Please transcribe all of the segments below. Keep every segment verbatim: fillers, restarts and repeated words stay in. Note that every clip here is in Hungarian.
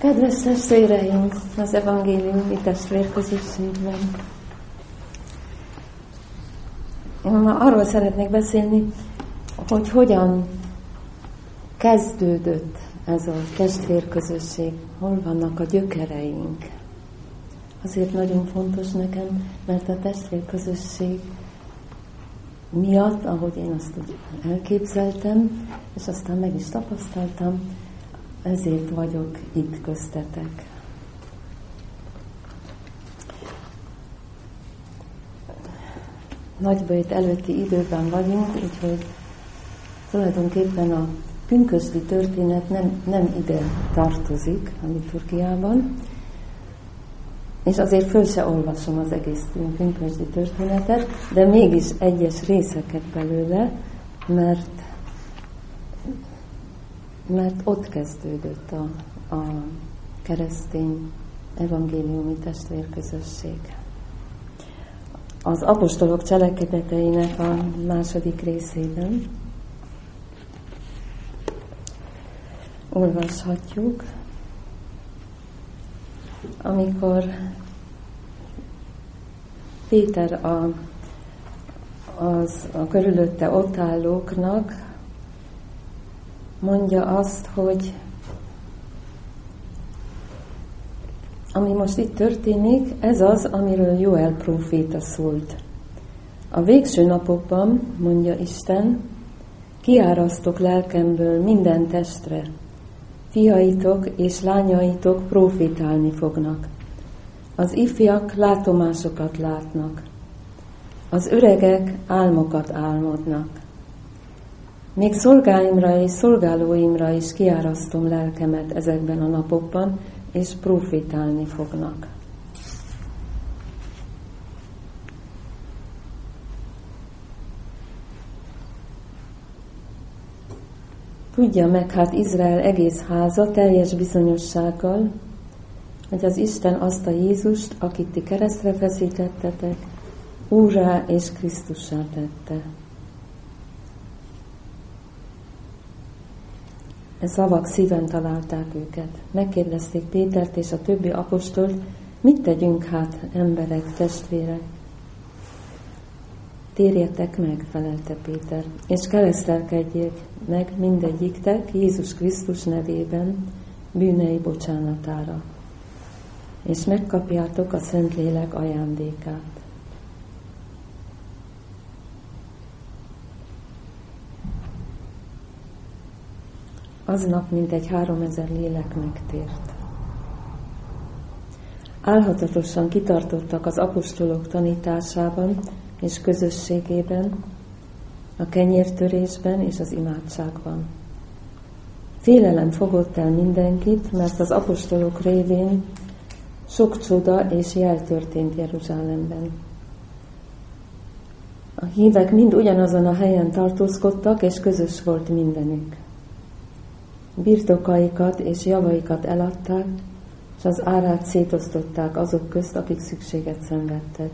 Kedves testvéreim, az evangéliumi testvérközösségben. Én ma arról szeretnék beszélni, hogy hogyan kezdődött ez a testvérközösség, hol vannak a gyökereink. Azért nagyon fontos nekem, mert a testvérközösség miatt, ahogy én azt úgy elképzeltem, és aztán meg is tapasztaltam, ezért vagyok itt köztetek. Nagyböjt előtti időben vagyunk, úgyhogy tulajdonképpen a pünkösdi történet nem, nem ide tartozik a liturgiában, és azért föl se olvasom az egész pünkösdi történetet, de mégis egyes részeket belőle, mert mert ott kezdődött a, a keresztény evangéliumi testvérközösség. Az apostolok cselekedeteinek a második részében olvashatjuk, amikor Péter a, az, a körülötte ott állóknak mondja azt, hogy ami most itt történik, ez az, amiről Jóel próféta szólt. A végső napokban, mondja Isten, kiárasztok lelkemből minden testre. Fiaitok és lányaitok prófétálni fognak. Az ifjak látomásokat látnak. Az öregek álmokat álmodnak. Még szolgáimra és szolgálóimra is kiárasztom lelkemet ezekben a napokban, és prófétálni fognak. Tudja meg hát Izrael egész háza teljes bizonyossággal, hogy az Isten azt a Jézust, akit ti keresztre feszítettetek, Úrrá és Krisztussá tette. E szavak szíven találták őket. Megkérdezték Pétert és a többi apostolt, mit tegyünk hát, emberek, testvérek? Térjetek meg, felelte Péter, és keresztelkedjék meg mindegyiktek Jézus Krisztus nevében bűnei bocsánatára, és megkapjátok a Szentlélek ajándékát. Aznap mintegy háromezer lélek megtért. Álhatatosan kitartottak az apostolok tanításában és közösségében, a kenyértörésben és az imádságban. Félelem fogott el mindenkit, mert az apostolok révén sok csoda és jel történt Jeruzsálemben. A hívek mind ugyanazon a helyen tartózkodtak, és közös volt mindenük. Birtokaikat és javaikat eladták, és az árát szétosztották azok közt, akik szükséget szenvedtek.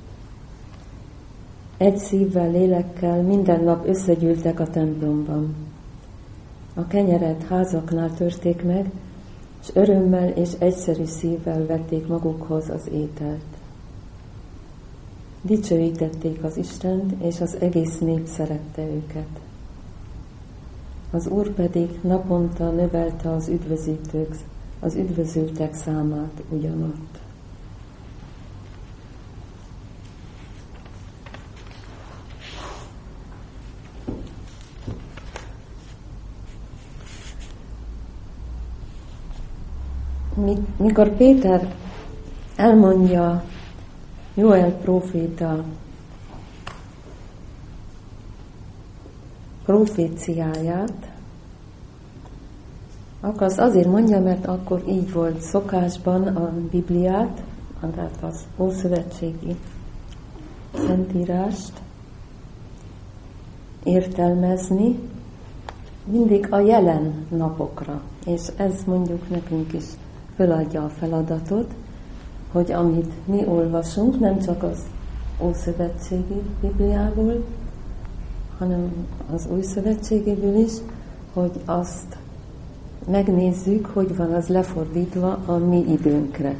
Egy szívvel, lélekkel minden nap összegyűltek a templomban. A kenyeret házaknál törték meg, és örömmel és egyszerű szívvel vették magukhoz az ételt. Dicsőítették az Istent, és az egész nép szerette őket. Az Úr pedig naponta növelte az üdvözítők, az üdvözültek számát ugyanott. Mikor Péter elmondja Jóel próféta proféciáját, akkor az azért mondja, mert akkor így volt szokásban a Bibliát, tehát az ószövetségi szentírást értelmezni mindig a jelen napokra. És ez mondjuk nekünk is föladja a feladatot, hogy amit mi olvasunk, nem csak az ószövetségi Bibliából, hanem az új szövetségéből is, hogy azt megnézzük, hogy van az lefordítva a mi időnkre.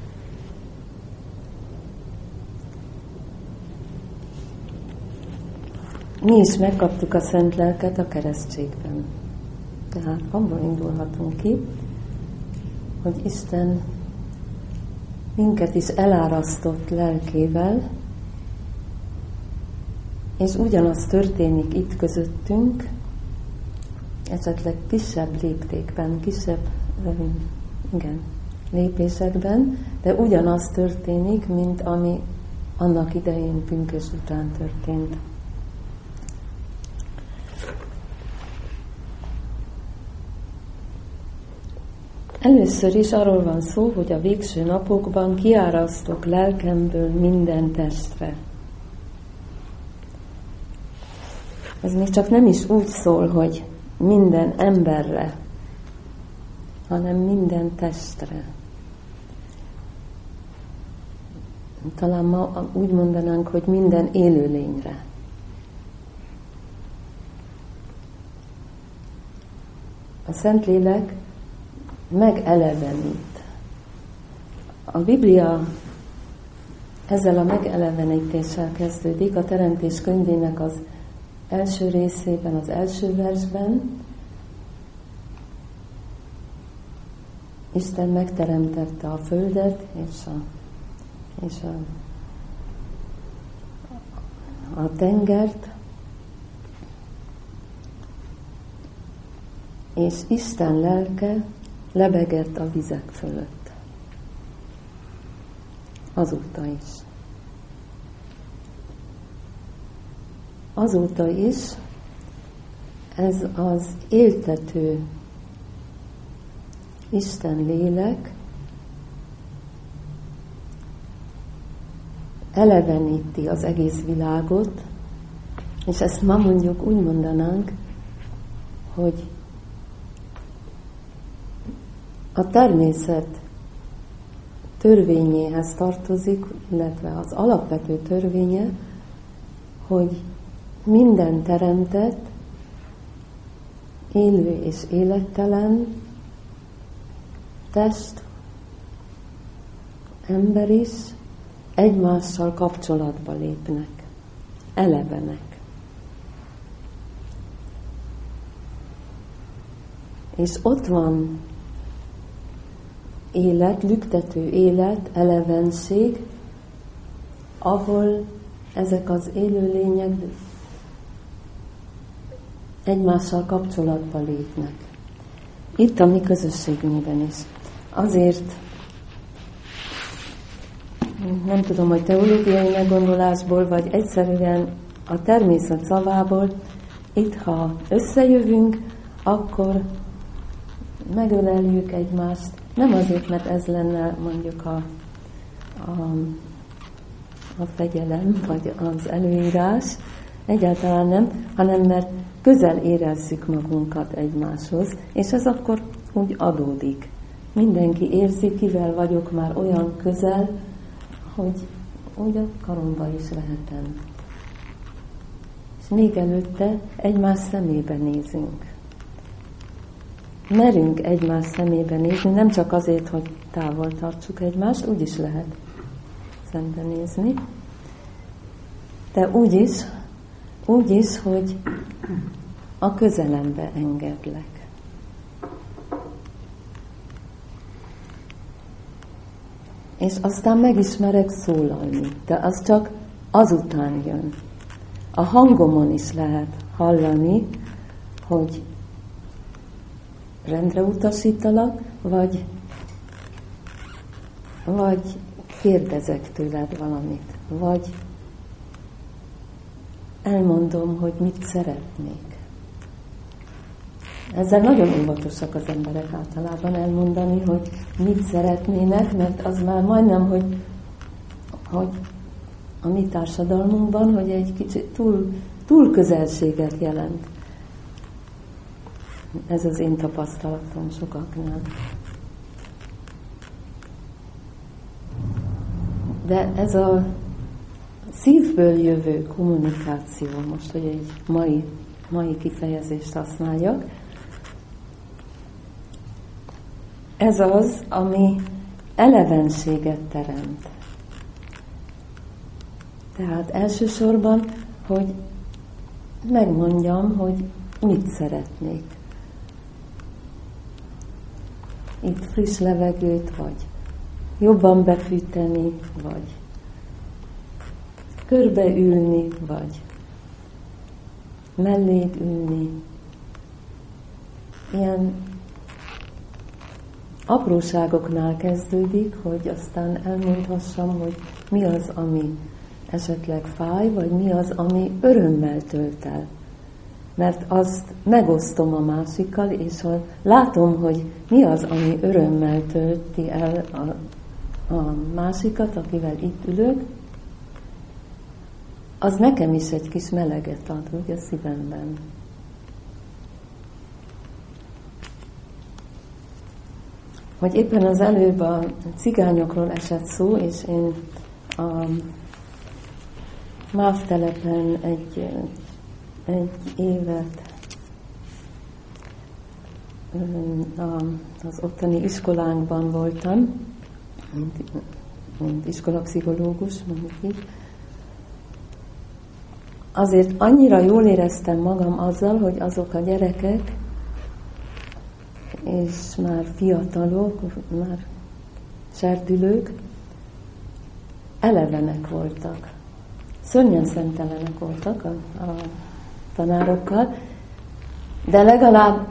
Mi is megkaptuk a Szent Lelket a keresztségben. Tehát abból indulhatunk ki, hogy Isten minket is elárasztott lelkével, és ugyanaz történik itt közöttünk, esetleg kisebb léptékben, kisebb igen, lépésekben, de ugyanaz történik, mint ami annak idején pünkösd után történt. Először is arról van szó, hogy a végső napokban kiárasztok lelkemből minden testre. Ez még csak nem is úgy szól, hogy minden emberre, hanem minden testre. Talán ma úgy mondanánk, hogy minden élőlényre. A Szentlélek megelevenít. A Biblia ezzel a megelevenítéssel kezdődik, a Teremtés könyvének az első részében, az első versben. Isten megteremtette a földet és a, és a, a tengert, és Isten lelke lebegett a vizek fölött. Azóta is. Azóta is ez az éltető Isten lélek eleveníti az egész világot, és ezt ma mondjuk úgy mondanánk, hogy a természet törvényéhez tartozik, illetve az alapvető törvénye, hogy minden teremtett, élő és élettelen, test, ember is egymással kapcsolatba lépnek, elevenek. És ott van élet, lüktető élet, elevenség, ahol ezek az élőlények egymással kapcsolatba lépnek. Itt a mi közösségünkben is. Azért nem tudom, hogy teológiai meggondolásból, vagy egyszerűen a természet szavából, itt ha összejövünk, akkor megöleljük egymást, nem azért, mert ez lenne mondjuk a, a, a fegyelem, vagy az előírás, egyáltalán nem, hanem mert közel érezzük magunkat egymáshoz, és ez akkor úgy adódik. Mindenki érzi, kivel vagyok már olyan közel, hogy úgy a karomba is lehetem. És még előtte egymás szemébe nézünk. Merünk egymás szemébe nézni, nem csak azért, hogy távol tartsuk egymást, úgy is lehet szembenézni, de úgy is, úgy is, hogy a közelembe engedlek. És aztán megismerek szólalni, de az csak azután jön. A hangomon is lehet hallani, hogy rendre utasítalak, vagy, vagy kérdezek tőled valamit, vagy elmondom, hogy mit szeretnék. Ezzel nagyon óvatosak az emberek általában elmondani, hogy mit szeretnének, mert az már majdnem, hogy, hogy a mi társadalmunkban, hogy egy kicsit túl, túl közelséget jelent. Ez az én tapasztalatom sokaknál. De ez a szívből jövő kommunikáció, most, hogy egy mai, mai kifejezést használjak, ez az, ami elevenséget teremt. Tehát elsősorban, hogy megmondjam, hogy mit szeretnék. Itt friss levegőt, vagy jobban befűteni, vagy körbeülni, vagy melléd ülni. Ilyen apróságoknál kezdődik, hogy aztán elmondhassam, hogy mi az, ami esetleg fáj, vagy mi az, ami örömmel tölt el. Mert azt megosztom a másikkal, és ha látom, hogy mi az, ami örömmel tölti el a, a másikat, akivel itt ülök, az nekem is egy kis meleget ad, ugye, a szívemben. Hogy éppen az előbb a cigányokról esett szó, és én a MÁV telepen egy, egy évet az ottani iskolánkban voltam, mint, mint iskolapszichológus, mondjuk így. Azért annyira jól éreztem magam azzal, hogy azok a gyerekek, és már fiatalok, már serdülők, elevenek voltak. Szörnyen szemtelenek voltak a, a tanárokkal, de legalább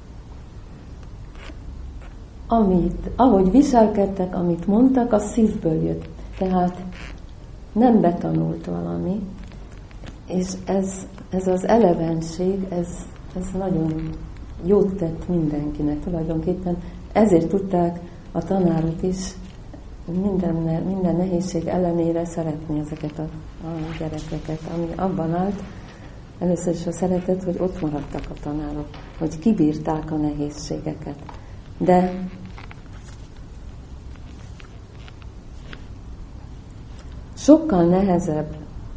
amit, ahogy viselkedtek, amit mondtak, az szívből jött. Tehát nem betanult valami, és ez, ez az elevenség, ez, ez nagyon jót tett mindenkinek. Tulajdonképpen ezért tudták a tanárok is minden, minden nehézség ellenére szeretni ezeket a, a gyerekeket, ami abban állt, először is a szeretet, hogy ott maradtak a tanárok, hogy kibírták a nehézségeket. De sokkal nehezebb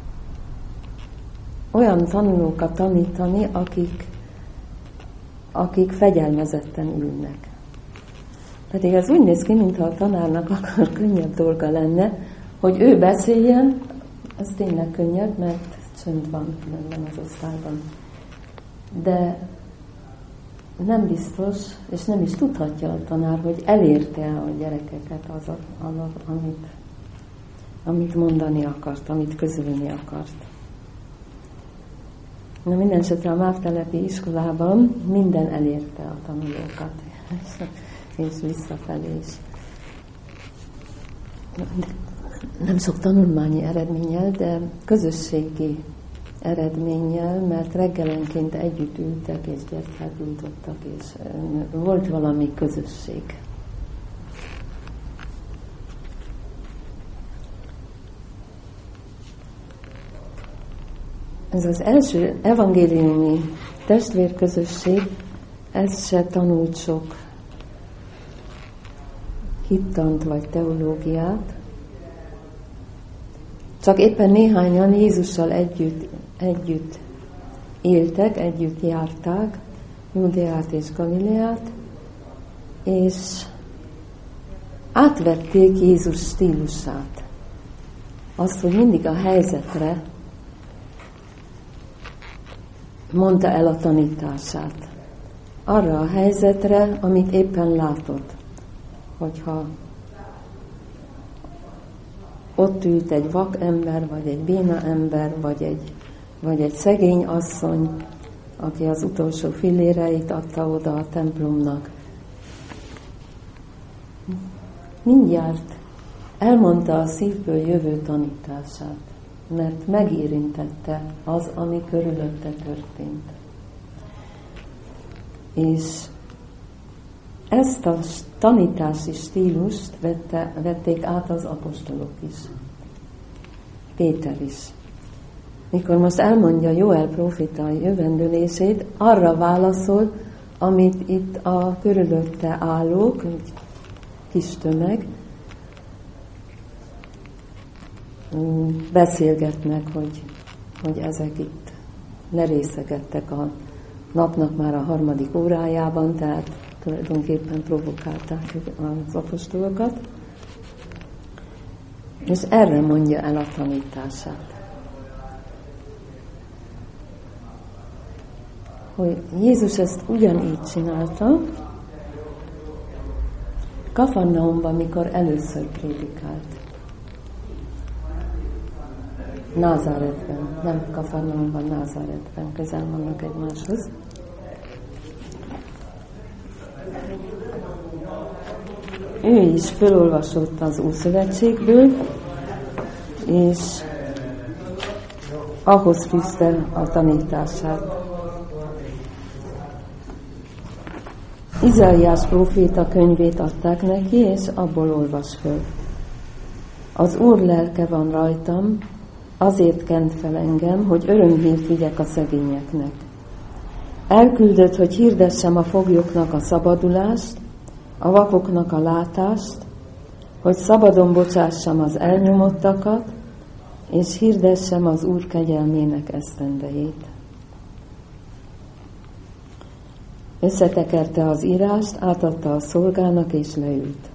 olyan tanulókat tanítani, akik, akik fegyelmezetten ülnek. Pedig ez úgy néz ki, mintha a tanárnak akar könnyebb dolga lenne, hogy ő beszéljen, ez tényleg könnyebb, mert csönd van bennem az osztályban. De nem biztos, és nem is tudhatja a tanár, hogy elérte a gyerekeket az, a, az amit, amit mondani akart, amit közölni akart. Na, minden esetre a MÁV telepi iskolában minden elérte a tanulókat, és visszafelé is. Nem sok tanulmányi eredménnyel, de közösségi eredménnyel, mert reggelenként együtt ültek, és gyertyát gyújtottak, és volt valami közösség. Ez az első evangéliumi testvérközösség, ez se tanult sok hittant vagy teológiát, csak éppen néhányan Jézussal együtt, együtt éltek, együtt járták Júdeát és Galileát, és átvették Jézus stílusát. Azt, hogy mindig a helyzetre mondta el a tanítását. Arra a helyzetre, amit éppen látott. Hogyha ott ült egy vak ember, vagy egy béna ember, vagy egy, vagy egy szegény asszony, aki az utolsó filléreit adta oda a templomnak. Mindjárt elmondta a szívből jövő tanítását, mert megérintette az, ami körülötte történt. És ezt a tanítási stílust vette, vették át az apostolok is. Péter is. Mikor most elmondja Jóel próféta jövendőlését, arra válaszol, amit itt a körülötte állók, egy kis tömeg, beszélgetnek, hogy, hogy ezek itt ne részegettek a napnak már a harmadik órájában, tehát tulajdonképpen provokálták az apostolokat, és erre mondja el a tanítását. Hogy Jézus ezt ugyanígy csinálta, Kafarnaumban, mikor először prédikált. Názáretben, nem Kafarnaumban, Názáretben, közel vannak egymáshoz. Ő is felolvasott az Ószövetségből, és ahhoz fűzte a tanítását. Izaiás próféta könyvét adták neki, és abból olvas föl. Az Úr lelke van rajtam, azért kent fel engem, hogy örömhírt vigyek a szegényeknek. Elküldött, hogy hirdessem a foglyoknak a szabadulást, a vakoknak a látást, hogy szabadon bocsássam az elnyomottakat, és hirdessem az Úr kegyelmének esztendejét. Összetekerte az írást, átadta a szolgának, és leült.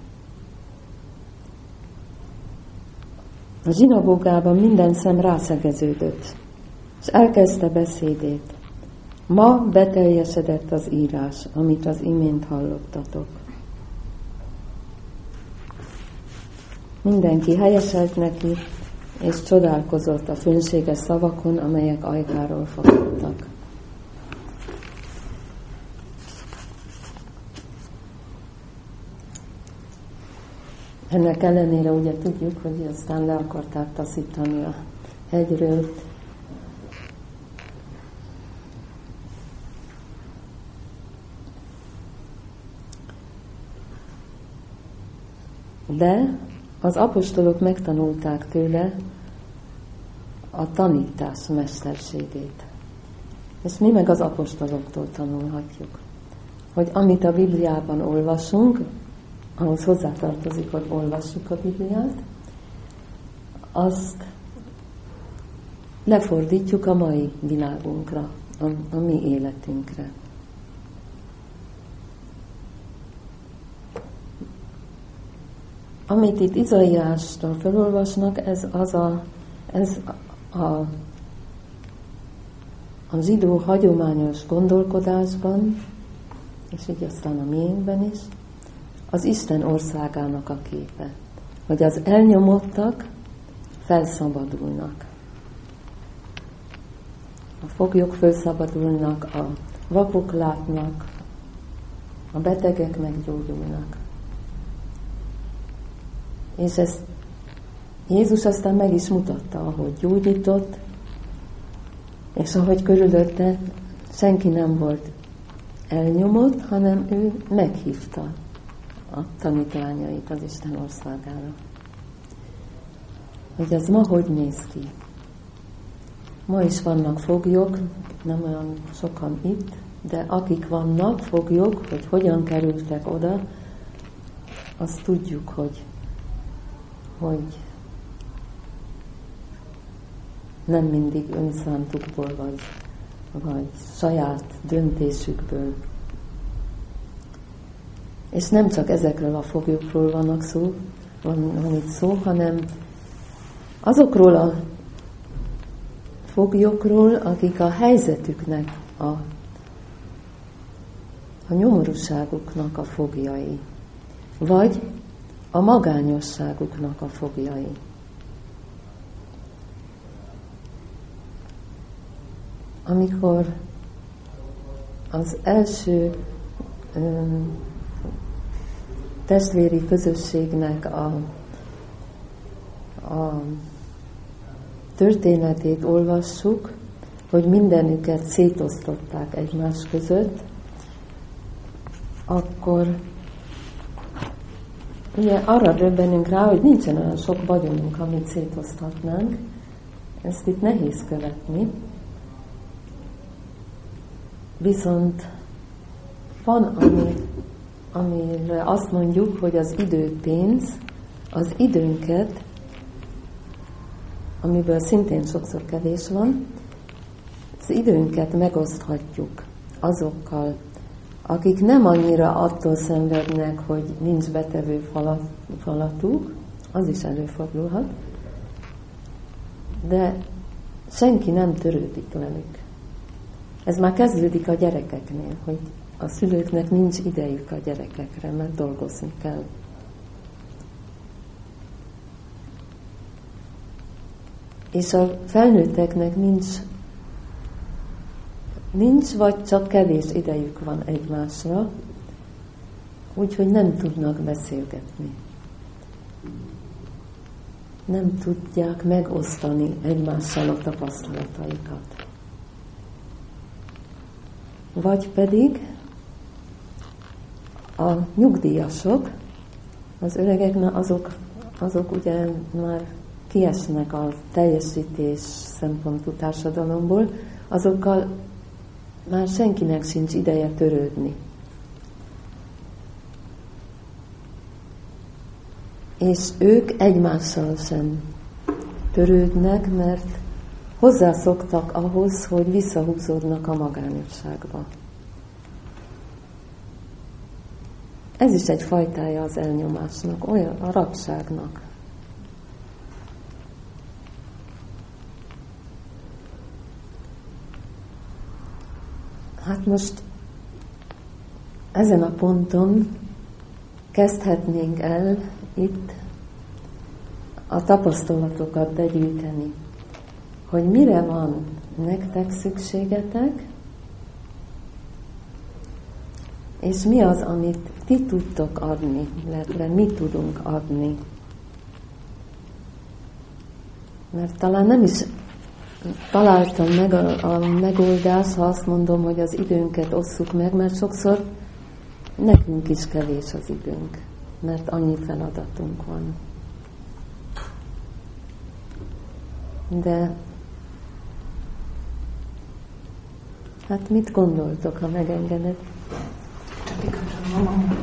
A zsinagógában minden szem rászegeződött, és elkezdte beszédét. Ma beteljesedett az írás, amit az imént hallottatok. Mindenki helyeselt neki, és csodálkozott a fönséges szavakon, amelyek ajkáról fakadtak. Ennek ellenére ugye tudjuk, hogy aztán le akarták taszítani a hegyről. De az apostolok megtanulták tőle a tanítás mesterségét. És mi meg az apostoloktól tanulhatjuk. Hogy amit a Bibliában olvasunk, ahhoz hozzátartozik, hogy olvassuk a Bibliát, azt lefordítjuk a mai világunkra, a, a mi életünkre. Amit itt Izaiástól felolvasnak, ez az a, ez a, a zsidó hagyományos gondolkodásban, és így aztán a miénkben is, az Isten országának a képe. Hogy az elnyomottak felszabadulnak. A foglyok felszabadulnak, a vakok látnak, a betegek meggyógyulnak. És ezt Jézus aztán meg is mutatta, ahogy gyógyított, és ahogy körülötte senki nem volt elnyomott, hanem ő meghívta a tanítványait az Isten országára. Hogy ez ma hogy néz ki? Ma is vannak foglyok, nem olyan sokan itt, de akik vannak foglyok, hogy hogyan kerültek oda, azt tudjuk, hogy, hogy nem mindig önszántukból, vagy, vagy saját döntésükből. És nem csak ezekről a foglyokról vannak szó, van, van itt szó, hanem azokról a foglyokról, akik a helyzetüknek, a, a nyomorúságuknak a foglyai, vagy a magányosságuknak a foglyai. Amikor az első um, testvéri közösségnek a, a történetét olvassuk, hogy mindenüket szétosztották egymás között, akkor ugye arra döbbenünk rá, hogy nincsen olyan sok vagyonunk, amit szétosztatnánk. Ezt itt nehéz követni. Viszont van, ami, amire azt mondjuk, hogy az idő pénz, az időnket, amiből szintén sokszor kevés van, az időnket megoszthatjuk azokkal akik nem annyira attól szenvednek, hogy nincs betevő falat, falatuk, az is előfordulhat, de senki nem törődik velük. Ez már kezdődik a gyerekeknél, hogy a szülőknek nincs idejük a gyerekekre, mert dolgozni kell. És a felnőtteknek nincs, nincs vagy csak kevés idejük van egymásra, úgyhogy nem tudnak beszélgetni. Nem tudják megosztani egymással a tapasztalataikat. Vagy pedig a nyugdíjasok, az öregek, azok, azok ugye már kiesnek a teljesítés szempontú társadalomból, azokkal már senkinek sincs ideje törődni. És ők egymással sem törődnek, mert hozzászoktak ahhoz, hogy visszahúzódnak a magányosságba. Ez is egy fajtája az elnyomásnak, olyan a rabságnak. Hát most ezen a ponton kezdhetnénk el itt a tapasztalatokat begyűjteni, hogy mire van nektek szükségetek, és mi az, amit ti tudtok adni, illetve mi tudunk adni. Mert talán nem is találtam meg a, a megoldást, ha azt mondom, hogy az időnket osszuk meg, mert sokszor nekünk is kevés az időnk, mert annyi feladatunk van. De hát mit gondoltok, ha megengedett? Csak igazán,